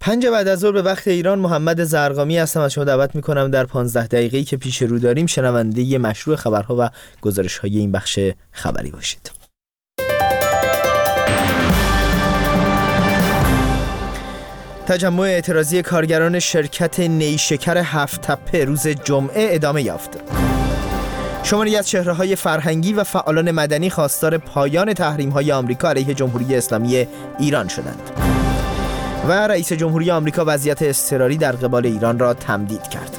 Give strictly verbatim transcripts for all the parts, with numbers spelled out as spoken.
پنج بعد از ظهر به وقت ایران، محمد زرقامی هستم. از شما دعوت میکنم در پانزده دقیقه‌ای که پیش رو داریم شنونده مشروع خبرها و گزارش‌های این بخش خبری باشید. تجمع اعتراضی کارگران شرکت نیشکر هفت تپه روز جمعه ادامه یافت. شماری از چهره‌های فرهنگی و فعالان مدنی خواستار پایان تحریم‌های آمریکا علیه جمهوری اسلامی ایران شدند. و رئیس جمهوری آمریکا وضعیت اضطراری در قبال ایران را تمدید کرد.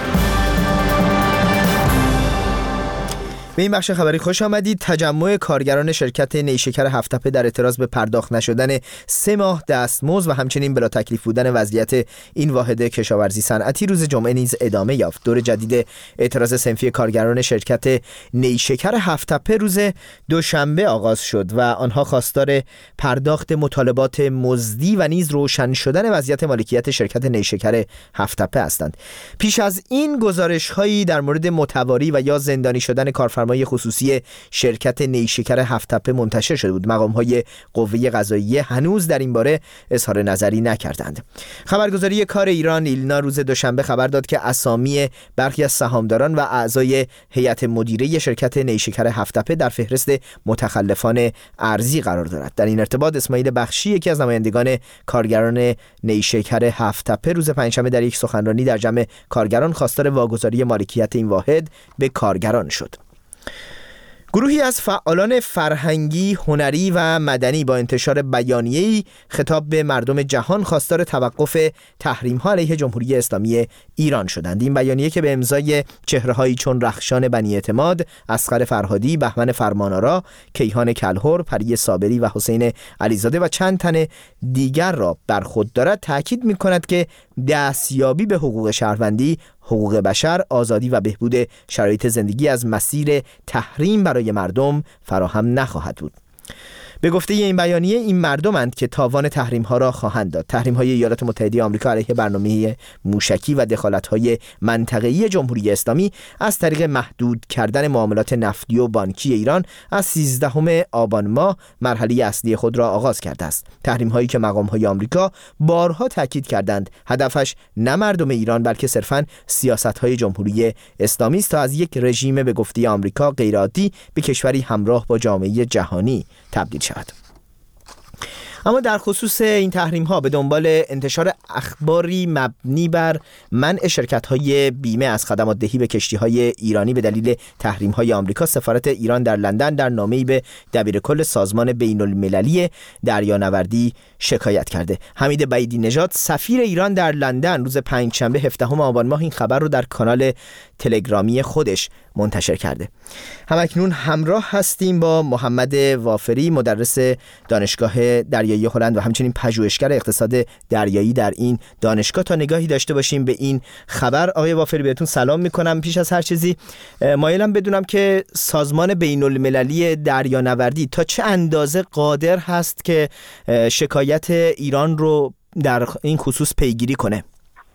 به این بخش خبری خوش آمدید. تجمع کارگران شرکت نیشکر هفت تپه در اعتراض به پرداخت نشدن سه ماه دستمزد و همچنین بلا تکلیف بودن وضعیت این واحد کشاورزی صنعتی روز جمعه نیز ادامه یافت. دور جدید اعتراض صنفی کارگران شرکت نیشکر هفت تپه روز دوشنبه آغاز شد و آنها خواستار پرداخت مطالبات مزدی و نیز روشن شدن وضعیت مالکیت شرکت نیشکر هفت تپه هستند. پیش از این گزارش‌هایی در مورد متواری و یا زندانی شدن کارفرمایان فرمای خصوصی شرکت نیشکر هفت تپه منتشر شده بود. مقام‌های قوه قضاییه هنوز در این باره اظهار نظری نکردند. خبرگزاری کار ایران ایلنا روز دوشنبه خبر داد که اسامی برخی از سهامداران و اعضای هیئت مدیره شرکت نیشکر هفت تپه در فهرست متخلفان ارضی قرار دارد. در این ارتباط اسماعیل بخشی، یکی از نمایندگان کارگران نیشکر هفت تپه، روز پنجشنبه در یک سخنرانی در جمع کارگران خواستار واگذاری مالکیت این واحد به کارگران شد. گروهی از فعالان فرهنگی، هنری و مدنی با انتشار بیانیه‌ای خطاب به مردم جهان خواستار توقف تحریم‌ها علیه جمهوری اسلامی ایران شدند. این بیانیه که به امضای چهره‌هایی چون رخشان بنی اعتماد، اصغر فرهادی، بهمن فرمانآرا، کیهان کلهر، پری صابری و حسین علیزاده و چند تن دیگر را بر خود دارد، تأکید می‌کند که دستیابی به حقوق شهروندی، حقوق بشر، آزادی و بهبود شرایط زندگی از مسیر تحریم برای مردم فراهم نخواهد بود. به گفته این بیانیه، این مردمند که تاوان تحریم ها را خواهند داد. تحریم های ایالات متحده آمریکا علیه برنامه موشکی و دخالت های منطقه‌ای جمهوری اسلامی از طریق محدود کردن معاملات نفتی و بانکی ایران از سیزدهم آبان ماه مرحله اصلی خود را آغاز کرده است. تحریم هایی که مقام های آمریکا بارها تاکید کردند هدفش نه مردم ایران بلکه صرفاً سیاست های جمهوری اسلامی است تا از یک رژیم به گفته آمریکا غیرعادی به کشوری همراه با جامعه جهانی تبدیل شود. اما در خصوص این تحریم ها به دنبال انتشار اخباری مبنی بر منع شرکت های بیمه از خدمات دهی به کشتی های ایرانی به دلیل تحریم های آمریکا، سفارت ایران در لندن در نامه‌ای به دبیرکل سازمان بین المللی دریانوردی شکایت کرده. حمید بعیدی نژاد، سفیر ایران در لندن، روز پنجشنبه هفدهم آبان ماه این خبر رو در کانال تلگرامی خودش منتشر کرده. همکنون همراه هستیم با محمد وافری، مدرس دانشگاه دریایی هلند و همچنین پژوهشگر اقتصاد دریایی در این دانشگاه، تا نگاهی داشته باشیم به این خبر. آقای وافری، بهتون سلام میکنم. پیش از هر چیزی مایلم بدونم که سازمان بین المللی دریانوردی تا چه اندازه قادر هست که شکایت ایران رو در این خصوص پیگیری کنه.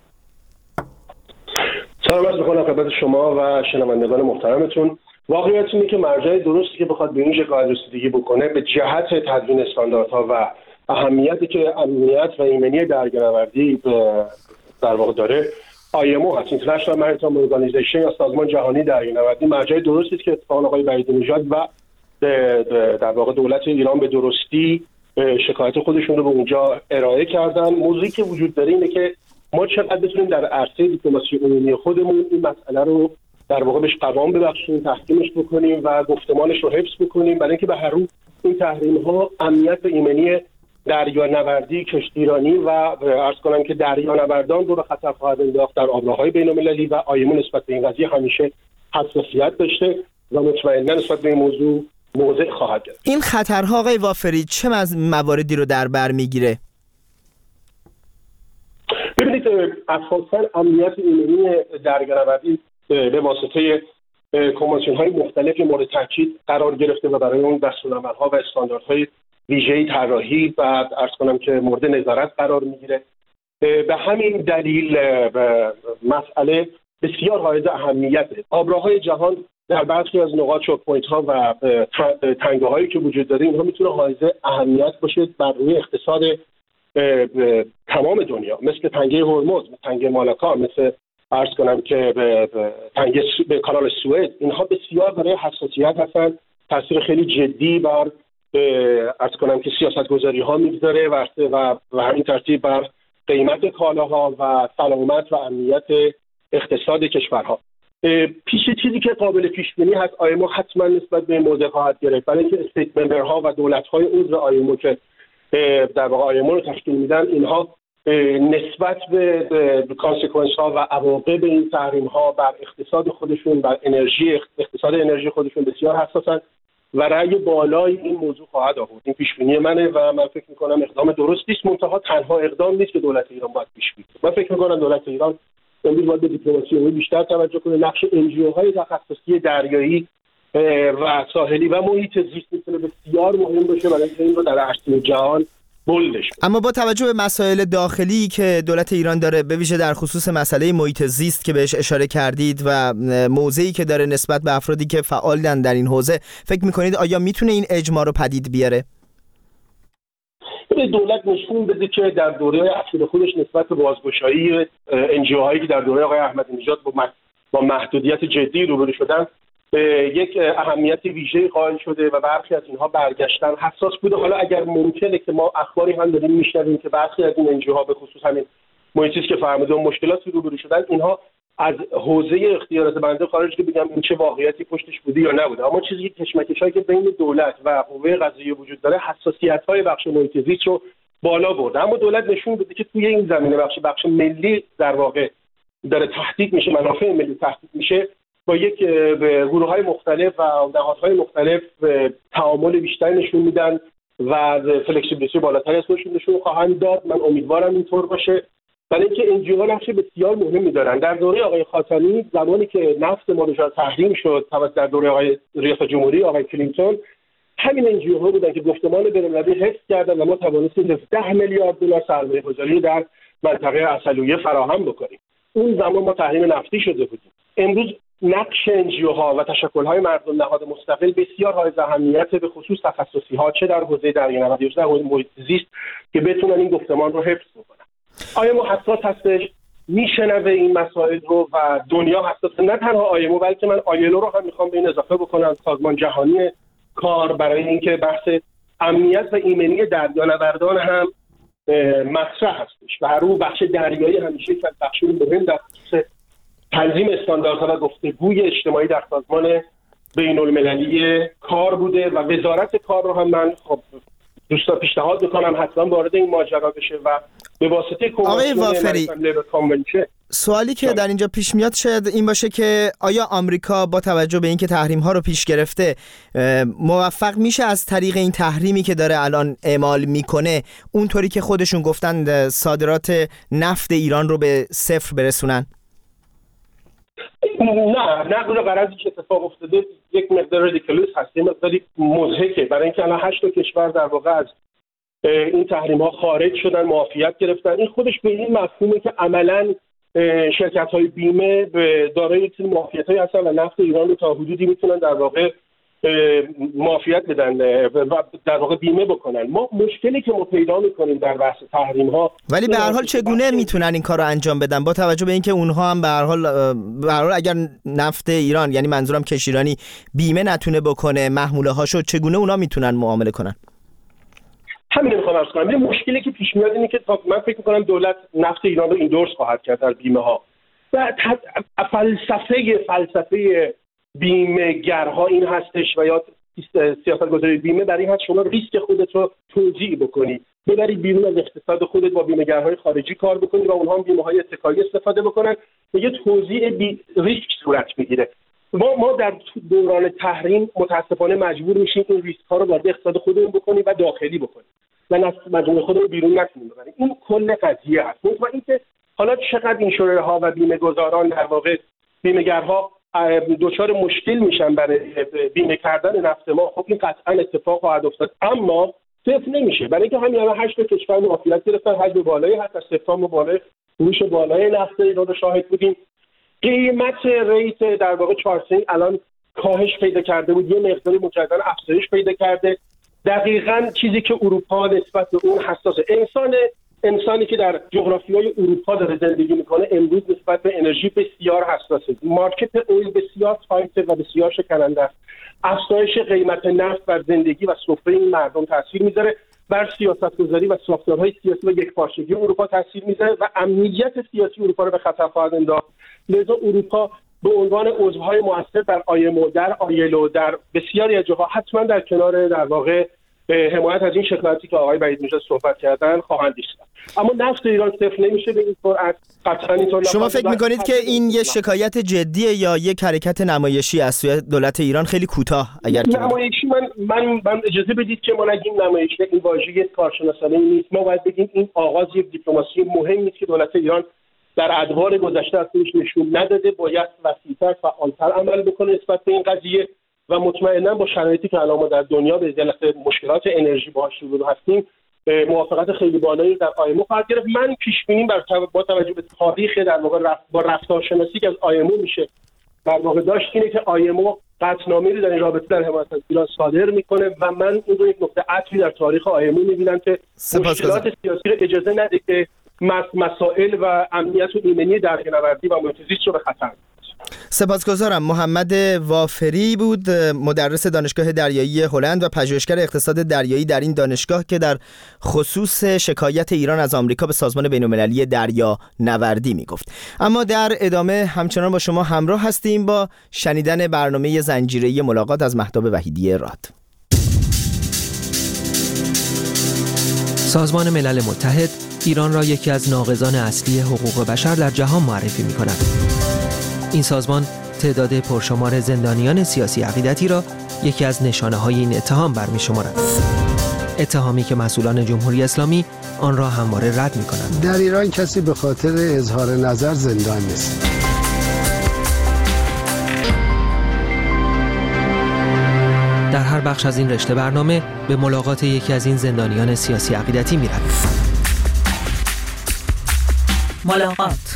سلام عرض می‌کنم خدمت شما و شنوندگان محترمتون. واقعیت اینه که مرجع درستی که بخواد به این شکایت رسیدگی بکنه به جهت تدوین استانداردها و اهمیتی که امنیت و ایمنی دریانوردی در واقع داره آی ام او هست، International Maritime Organization یا سازمان جهانی دریانوردی، مرجع درستی است که اتفاقاً آقای بعیدی نژاد و در واقع دولت ایران به درستی شکایت خودشون رو به اونجا ارائه کردن. موضوعی که وجود داره اینه که ما چقدر بتونیم در عرصه دیپلماسی عمومی خودمون این مسئله رو در واقع بهش قوام ببخشیم، تحکیمش بکنیم و گفتمانش رو حفظ بکنیم، برای اینکه به هر روز این تحریم ها امنیت و ایمنی دریانوردی کشتیرانی و عرض کنم که دریانوردان رو به خطر خواهد انداخت در آبراهای بین‌المللی و آی ام او نسبت به این قضیه همیشه حساسیت داشته و مطمئنا نسبت به این موضوع موضع خواهد گرفت. این خطرها آقای وافری چه مواردی رو در بر میگیره؟ ببینید، اساساً امنیت ایمنی دریانوردی به واسطه کنوانسیون‌های مختلفی مورد تاکید قرار گرفته و برای اون دستورالعمل‌ها و استانداردهای ویژه‌ای طراحی و عرض کنم که مورد نظارت قرار میگیره. به همین دلیل مسئله بسیار حائز اهمیته. آبراهای جهان در برخی از نقاط چوک پوینت‌ها و تنگه‌هایی که وجود داره، اینها میتونه حائز اهمیت باشه بر روی اقتصاد تمام دنیا، مثل تنگه هرمز، مثل تنگه مالاکا، مثل عرض کنم که به تنگه به کانال سوئد، اینها بسیار برای حساسیت هستن، تاثیر خیلی جدی بر عرض کنم که سیاست‌گذاری ها میگذاره و و همین ترتیب بر قیمت کالاها و سلامت و امنیت اقتصاد کشورها. پیش چیزی که قابل پیش بینی هست، آیمو حتما نسبت به این موضوع خواهد گرفت، برای اینکه استیت ممبرها و دولت‌های عضو آیمو که در واقع آیمو رو تشکیل میدن، اینها نسبت به کانسیکوئنس ها و عواقب این تحریم ها بر اقتصاد خودشون، بر انرژی اقتصاد انرژی خودشون بسیار حساسن و رأی بالای این موضوع خواهد آورد. این پیش بینی منه و من فکر می‌کنم اقدام درستی است، منتها تنها اقدام نیست که دولت ایران باید پیش بگیره. من فکر می‌کنم دولت ایران امروز باید به دیپلماسی بیشتر توجه کنه. نقش انجیوهای تخصصی دریایی و ساحلی و محیط زیست میتونه بسیار مهم باشه برای اینکه این رو در عرصه جهان بولدش. اما با توجه به مسائل داخلی که دولت ایران داره، به ویژه در خصوص مسئله محیط زیست که بهش اشاره کردید و موضعی که داره نسبت به افرادی که فعالن در این حوزه، فکر میکنید آیا میتونه این اجماع رو پدید بیاره؟ دولت نشون بده که در دوره اخیر خودش نسبت به بازگشایی انجیوهایی که در دوره آقای احمدی نژاد با محدودیت جدی روبرو شدن یک اهمیت ویژه‌ای قائل شده و برخی از اینها برگشتن حساس بوده. حالا اگر ممکنه که ما اخباری هم داریم میشنویم که برخی از این انجیوها به خصوص همین محیطی که فرمودید مشکلاتی روبرو شدن، اینها از حوزه اختیارات بنده خارج که بگم این چه واقعیتی پشتش بوده یا نبوده، اما چیزی که کشمکشایی که بین دولت و قوه قضاییه وجود داره، حساسیت‌های بخش محیط زیست رو بالا برده. اما دولت نشون بده که توی این زمینه بخش بخش ملی در واقع داره تهدید میشه، منافع ملی تهدید میشه، با یک گروه‌های مختلف و نهادهای مختلف تعامل بیشتری نشون میدن و فلکسیبیلیتی بالاتری از خودشون نشون خواهند داد. من امیدوارم اینطور باشه، برای اینکه انجیوها نقش بسیار مهمی دارن. در دوره آقای خاتمی زمانی که نفت ما دچار تحریم شد توسط در دوره آقای ریاست جمهوری آقای کلینتون، همین انجیوها بودن که گفتمان بین‌المللی حفظ کردن و ما توانستیم ده میلیارد دلار سرمایه‌گذاری در منطقه عسلویه فراهم بکنیم. اون زمان ما تحریم نفتی شده بودیم. امروز نقش انجیوها و تشکل‌های مردم نهاد مستقل بسیار حائز اهمیت، به خصوص تخصصی‌ها چه در حوزه دریانوردی یا در حوزه محیط زیست که بتونن این گفتمان رو حفظ بکنن. آیمو حساس هستش، میشنوه این مسائل رو و دنیا حساس، نه تنها آیمو بلکه من آیلو رو هم میخوام به این اضافه بکنم، سازمان جهانی کار، برای اینکه بحث امنیت و ایمنی دریانوردان هم مطرح هستش و هر رو بخش دریایی همیشه یک بخش مهم در خصوص تنظیم استانداردها و گفتگوی اجتماعی در سازمان بین‌المللی کار بوده و وزارت کار رو هم من خب دوستا پیشنهاد میکنم حتما وارد این ماجرا بشه و به واسطه کنوانسیون. سوالی که در اینجا پیش میاد شاید این باشه که آیا آمریکا با توجه به اینکه تحریم ها رو پیش گرفته موفق میشه از طریق این تحریمی که داره الان اعمال میکنه اونطوری که خودشون گفتن صادرات نفت ایران رو به صفر برسونن؟ نه نه اون غرضی که اتفاق افتاده یک مقدار ریدیکولوس هست، یک مقداری مضحکه، برای اینکه الان هشت کشور در واقع از این تحریم ها خارج شدن، معافیت گرفتن. این خودش به این مفهومه که عملاً شرکت های بیمه به دارای یک سری معافیت هایی هستن و نفت ایران رو تا حدودی میتونن در واقع معافیت بدن و در واقع بیمه بکنن. ما مشکلی که ما پیدا میکنیم در بحث تحریم ها، ولی به هر حال چگونه میتونن این کار رو انجام بدن با توجه به اینکه اونها هم به هر حال به هر حال اگر نفت ایران، یعنی منظورم کشتیرانی، بیمه نتونه بکنه محموله هاشو، چگونه اونا میتونن معامله کنن؟ همین رو میخوام عرض کنم. مشکلی که پیش میاد اینه که من فکر میکنم دولت نفت ایران رو ایندورس خواهد کرد در بیمه ها و فلسفه فلسفه بیمه گرها این هستش و یا سیاست‌گذاری بیمه برای این هست شما ریسک خودت رو توزیع بکنی، ببری بیرون از اقتصاد خودت، با بیمه‌گرهای خارجی کار بکنی و اونها هم بیمه‌های اتکایی استفاده بکنن و یه توزیع بی ریسک صورت میگیره. ما ما در دوران تحریم متاسفانه مجبور میشیم این ریسک ها رو وارد اقتصاد خودمون بکنیم و داخلی بکنیم و از مجموعه خودمون بیرون نکنیم ببریم. این کل قضیه است. و اینکه حالا چقدر این شرکت ها و بیمه گذاران در واقع بیمه‌گرها دچار مشکل میشن برای بیمه کردن نفت ما، خب این قطعا اتفاق خواهد افتاد، اما صفر نمیشه، برای اینکه همین الان هشت کشور معافیت گرفتن، حجم بالایی هست، از سپتامبر بالای فروش بالای نفت ایران رو شاهد بودیم. قیمت ریت در واقع چارسینگ الان کاهش پیدا کرده بود، یه مقداری مجددا افزایش پیدا کرده دقیقاً چیزی که اروپا نسبت به اون حساسه. انسان انسانی که در جغرافیای اروپا داره زندگی میکنه امروز نسبت به انرژی بسیار حساسه. مارکت اویل بسیار تایته و بسیار شکننده است. افزایش قیمت نفت بر زندگی و سفره این مردم تاثیر میذاره، بر سیاست‌گذاری و ساختارهای سیاسی و یکپارچگی اروپا تاثیر میذاره و امنیت سیاسی اروپا رو به خطر خواهد انداخت. لذا اروپا به عنوان عضوهای مؤثر در آیمو، در آیلو، در بسیاری از جاها حتما در کنار در واقع حمایت از این شکایتی که آقای وحید نژاد صحبت کردن خواهند ایستاد. اما نفت ایران صفر نمیشه به این سرعت. قطعا اینطور. شما فکر می‌کنید که این یه شکایت جدیه یا یک حرکت نمایشی از سوی دولت ایران خیلی کوتاه؟ اگر نمایشی من من من اجازه بدید که ما نگیم نمایشی، این واژه کارشناسانه نیست. ما باید بگیم این آغاز یک دیپلماسی مهمی است که دولت ایران در ادوار گذشته از خودش نشون نداده. باید وسیع‌تر، فعال‌تر عمل بکنه نسبت به این قضیه و مطمئنا با شرایطی که الان ما در دنیا به دلیل مشکلات انرژی باهاش روبرو هستیم موافقت خیلی بالایی در آیمو خواهد گرفت. من پیش بینی بر با توجه به تاریخ در واقع رفت با رفتارشناسی که از آیمو میشه در واقع داشت اینه که آیمو قطعنامه‌ای رو در این رابطه در حمایت از ایران صادر میکنه و من اون رو یک نقطه عطفی در تاریخ آیمو میبینم که مشکلات سیاسی رو اجازه نده که مسائل و امنیت و ایمنی دریانوردی و محیط زیست رو به خطر. سپاسگزارم. محمد وافری بود، مدرس دانشگاه دریایی هلند و پژوهشگر اقتصاد دریایی در این دانشگاه که در خصوص شکایت ایران از آمریکا به سازمان بین‌المللی دریانوردی میگفت. اما در ادامه همچنان با شما همراه هستیم با شنیدن برنامه زنجیره‌ای ملاقات از مهتاب وحیدی راد. سازمان ملل متحد ایران را یکی از ناقضان اصلی حقوق بشر در جهان معرفی می‌کند. این سازمان تعداد پرشمار زندانیان سیاسی عقیدتی را یکی از نشانه‌های این اتهام برمی‌شمارد. اتهامی که مسئولان جمهوری اسلامی آن را همواره رد می‌کنند. در ایران کسی به خاطر اظهار نظر زندان نیست. در هر بخش از این رشته برنامه به ملاقات یکی از این زندانیان سیاسی عقیدتی می‌رویم. ملاقات.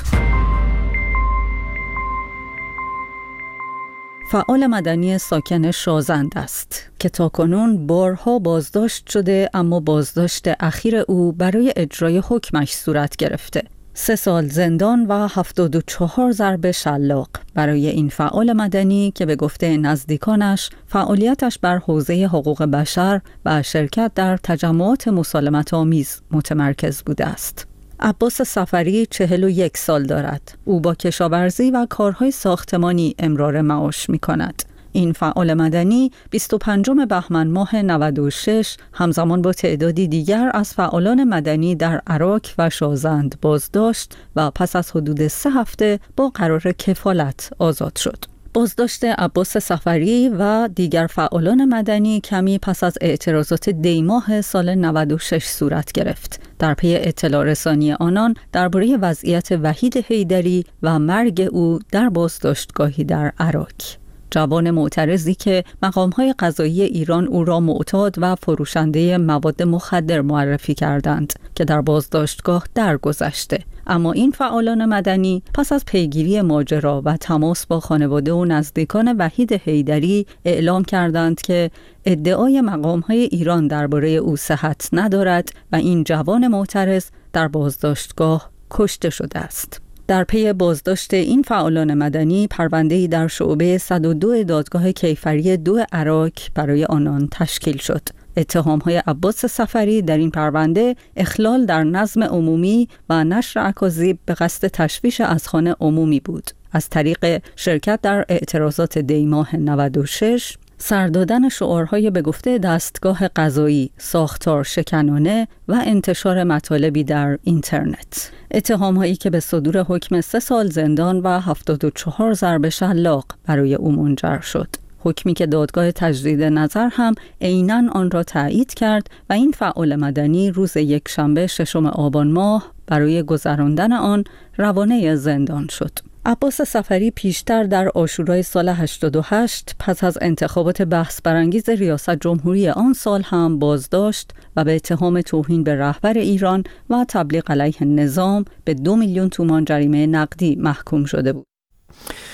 فعال مدنی ساکن شازند است که تاکنون بارها بازداشت شده، اما بازداشت اخیر او برای اجرای حکمش صورت گرفته. سه سال زندان و هفتاد و چهار ضرب شلاق برای این فعال مدنی که به گفته نزدیکانش فعالیتش بر حوزه حقوق بشر و شرکت در تجمعات مسالمت آمیز متمرکز بوده است. عباس صفری چهل و یک سال دارد. او با کشاورزی و کارهای ساختمانی امرار معاش می کند. این فعال مدنی بیست و پنجم بهمن ماه نود و شش همزمان با تعدادی دیگر از فعالان مدنی در عراق و شازند بازداشت و پس از حدود سه هفته با قرار کفالت آزاد شد. بازداشت عباس صفری و دیگر فعالان مدنی کمی پس از اعتراضات دیماه سال نود و شش صورت گرفت. در پی اطلاع رسانی آنان درباره وضعیت وحید حیدری و مرگ او در بازداشتگاهی در عراق. جوان معترضی که مقام‌های قضایی ایران او را معتاد و فروشنده مواد مخدر معرفی کردند که در بازداشتگاه درگذشته. اما این فعالان مدنی پس از پیگیری ماجرا و تماس با خانواده و نزدیکان وحید حیدری اعلام کردند که ادعای مقام‌های ایران درباره او صحت ندارد و این جوان معترض در بازداشتگاه کشته شده است. در پی بازداشت این فعالان مدنی پرونده‌ای در شعبه صد و دو دادگاه کیفری دو عراق برای آنان تشکیل شد. اتهام‌های عباس صفری در این پرونده اخلال در نظم عمومی و نشر اکاذیب به قصد تشویش اذهان عمومی بود. از طریق شرکت در اعتراضات دیماه نود و شش، سردادن شعارهای به گفته دستگاه قضایی، ساختار شکنانه و انتشار مطالبی در اینترنت. اتهام‌هایی که به صدور حکم سه سال زندان و هفتاد و چهار ضرب شلاق برای او منجر شد. حکمی که دادگاه تجدید نظر هم عیناً آن را تایید کرد و این فعال مدنی روز یکشنبه ششم آبان ماه برای گذراندن آن روانه زندان شد. عباس صفری پیشتر در عاشورای سال هشتاد و هشت پس از انتخابات بحث برانگیز ریاست جمهوری آن سال هم بازداشت و به اتهام توهین به رهبر ایران و تبلیغ علیه نظام به دو میلیون تومان جریمه نقدی محکوم شده بود.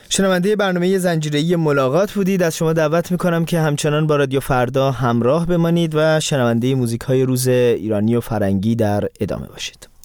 شنونده برنامه زنجیره‌ای ملاقات بودید. از شما دعوت میکنم که همچنان با رادیو فردا همراه بمانید و شنونده موزیک‌های روز ایرانی و فرنگی در ادامه باشید.